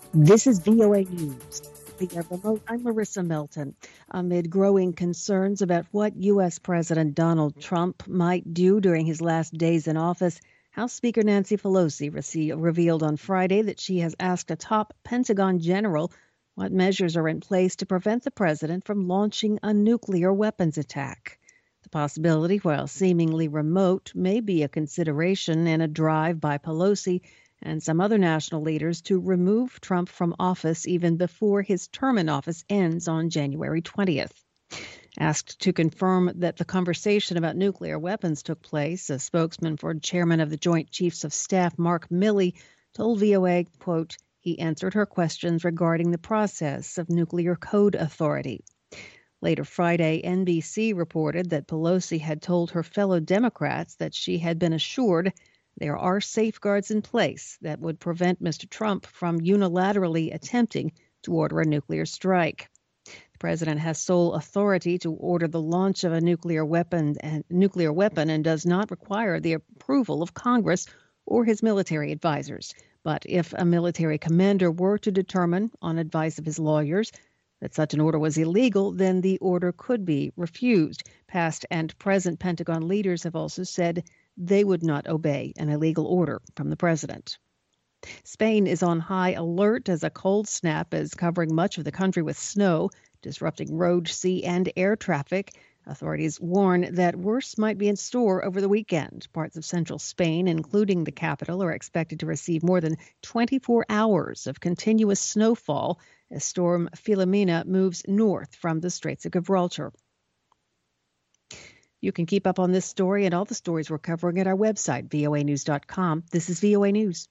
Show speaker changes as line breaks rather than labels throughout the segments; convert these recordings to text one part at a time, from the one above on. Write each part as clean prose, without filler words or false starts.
This is VOA News. Via remote, I'm Marissa Melton. Amid growing concerns about what U.S. President Donald Trump might do during his last days in office, House Speaker Nancy Pelosi revealed on Friday that she has asked a top Pentagon general what measures are in place to prevent the president from launching a nuclear weapons attack. The possibility, while seemingly remote, may be a consideration in a drive by Pelosi and some other national leaders to remove Trump from office even before his term in office ends on January 20th. Asked to confirm that the conversation about nuclear weapons took place, a spokesman for Chairman of the Joint Chiefs of Staff, Mark Milley, told VOA, quote, he answered her questions regarding the process of Nuclear Code Authority. Later Friday, NBC reported that Pelosi had told her fellow Democrats that she had been assured there are safeguards in place that would prevent Mr. Trump from unilaterally attempting to order a nuclear strike. The president has sole authority to order the launch of a nuclear weapon and does not require the approval of Congress or his military advisors. But if a military commander were to determine, on advice of his lawyers, that such an order was illegal, then the order could be refused. Past and present Pentagon leaders have also said they would not obey an illegal order from the president. Spain is on high alert as a cold snap is covering much of the country with snow, disrupting road, sea, and air traffic. Authorities warn that worse might be in store over the weekend. Parts of central Spain, including the capital, are expected to receive more than 24 hours of continuous snowfall as storm Filomena moves north from the Straits of Gibraltar. You can keep up on this story and all the stories we're covering at our website, voanews.com. This is VOA News.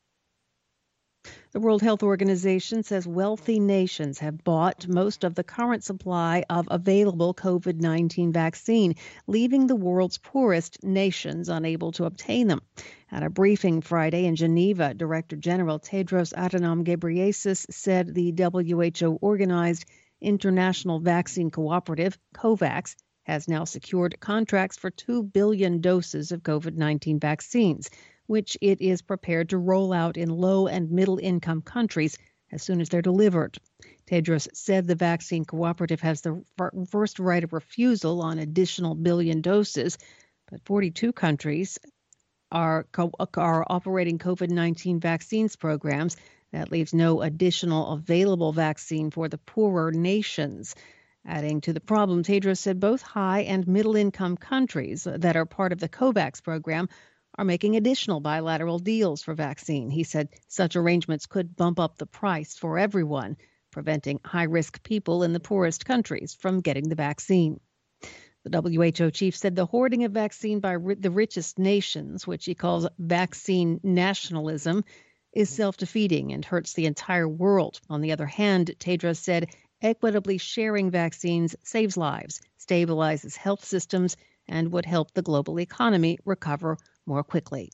The World Health Organization says wealthy nations have bought most of the current supply of available COVID-19 vaccine, leaving the world's poorest nations unable to obtain them. At a briefing Friday in Geneva, Director General Tedros Adhanom Ghebreyesus said the WHO-organized International Vaccine Cooperative, COVAX, has now secured contracts for 2 billion doses of COVID-19 vaccines, which it is prepared to roll out in low and middle-income countries as soon as they're delivered. Tedros said the vaccine cooperative has the first right of refusal on additional billion doses, but 42 countries are operating COVID-19 vaccines programs. That leaves no additional available vaccine for the poorer nations. Adding to the problem, Tedros said both high and middle-income countries that are part of the COVAX program are making additional bilateral deals for vaccine. He said such arrangements could bump up the price for everyone, preventing high-risk people in the poorest countries from getting the vaccine. The WHO chief said the hoarding of vaccine by the richest nations, which he calls vaccine nationalism, is self-defeating and hurts the entire world. On the other hand, Tedros said equitably sharing vaccines saves lives, stabilizes health systems, and would help the global economy recover more quickly.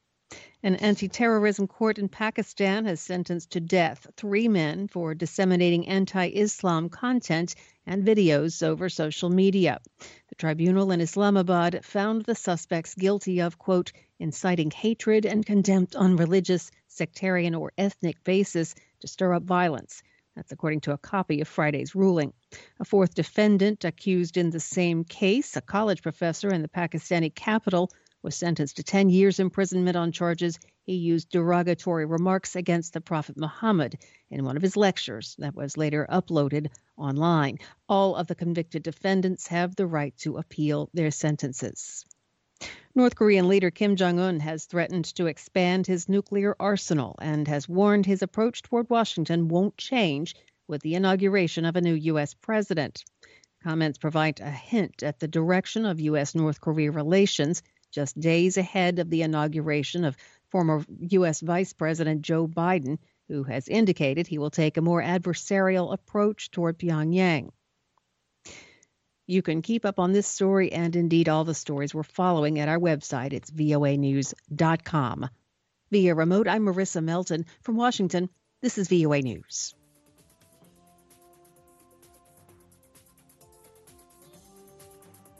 An anti-terrorism court in Pakistan has sentenced to death 3 men for disseminating anti-Islam content and videos over social media. The tribunal in Islamabad found the suspects guilty of, quote, inciting hatred and contempt on religious, sectarian, or ethnic basis to stir up violence. That's according to a copy of Friday's ruling. A fourth defendant accused in the same case, a college professor in the Pakistani capital, was sentenced to 10 years imprisonment on charges he used derogatory remarks against the Prophet Muhammad in one of his lectures that was later uploaded online. All of the convicted defendants have the right to appeal their sentences. North Korean leader Kim Jong-un has threatened to expand his nuclear arsenal and has warned his approach toward Washington won't change with the inauguration of a new U.S. president. Comments provide a hint at the direction of U.S.-North Korea relations just days ahead of the inauguration of former U.S. Vice President Joe Biden, who has indicated he will take a more adversarial approach toward Pyongyang. You can keep up on this story and indeed all the stories we're following at our website. It's voanews.com. Via remote, I'm Marissa Melton. From Washington, this is VOA News.